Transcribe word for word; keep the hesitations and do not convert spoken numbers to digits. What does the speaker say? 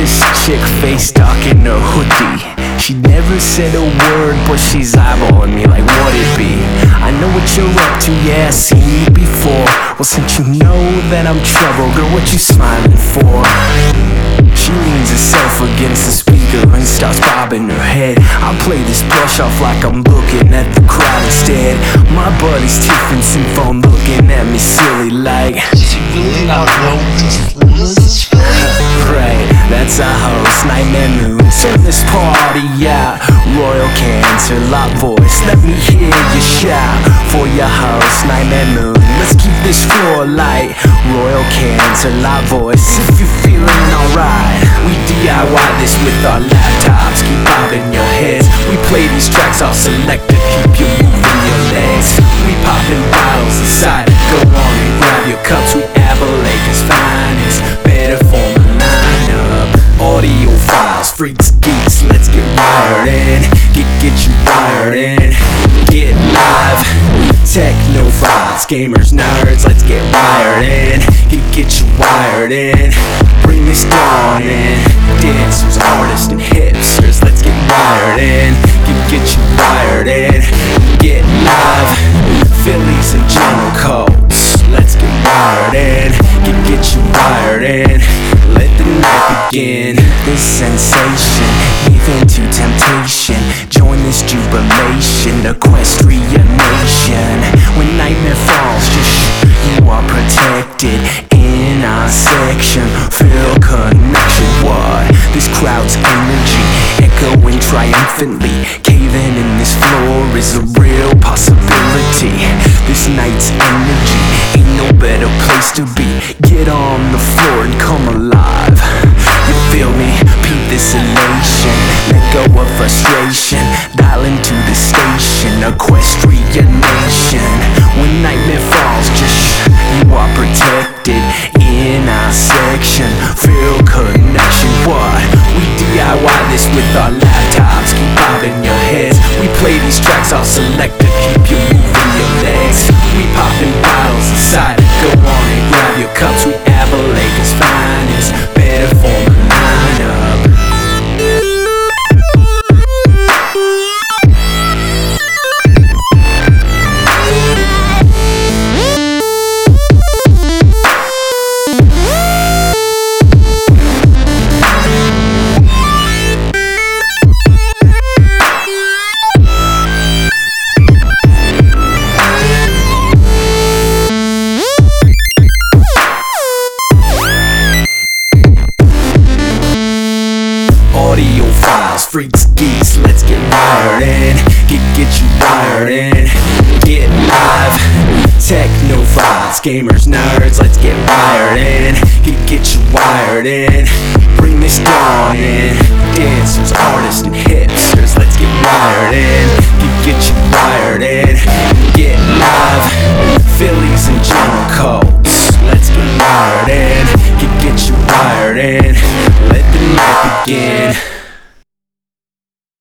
This chick face dark in her hoodie. She never said a word, but she's eyeballing me like what it be. I know what you're up to, yeah, I've seen you before. Well, since you know that I'm trouble, girl, what you smiling for? She leans herself against the speaker and starts bobbing her head. I play this brush off like I'm looking at the crowd instead. My buddy's Tiffin phone looking at me silly like, she really not know what this feeling? Right, that's our host, Nightmare Moon. Turn this party out. Royal Cancer, Lot Voice, let me hear you shout. For your host, Nightmare Moon, let's keep this floor light. Royal Cancer, Lot Voice, if you're feeling alright. We D I Y this with our laptops, keep bobbing your heads. We play these tracks off selector, keep you moving your legs. We popping bottles inside, go on and grab your cups. We Aberlaker's finest, better form a lineup. Audio files, freaks, geeks, let's get wired in. Get, get you wired in, get live. Techno files, gamers, nerds, let's get wired in. Get, get you wired in, bring this dawn in. Dancers, artists, and hipsters, let's get wired in. Get, get you wired in, get live. Phillies and general codes, let's get wired in. Get, get you wired in, let the night begin. This sensation, even to temptation. Join this jubilation, equestria nation. When nightmare falls, just shh, you are protected in our section. Feel connection, what? This crowd's energy, echoing triumphantly. Caving in this floor is a real possibility. This night's energy, ain't no better place to be. Get on the floor and come alive. You feel me? Peep this elation. Let go of frustration. Dial into the station, Equestria Nation. When nightmare falls, just shh, you are protected in our section. Feel connection, what? We D I Y this with our laptops, keep bobbing your heads. We play these tracks off selector, keep you moving your legs. We popping bottles inside, go on and grab your cups. We Aberlaker's finest, better form a lineup. Audio files, freaks, geeks, let's get wired in. Get, get you wired in, get live. Techno files, gamers, nerds, let's get wired in. Get, get you wired in, bring this dawn in. Dancers, artists, and hipsters, let's get wired in. Get, get you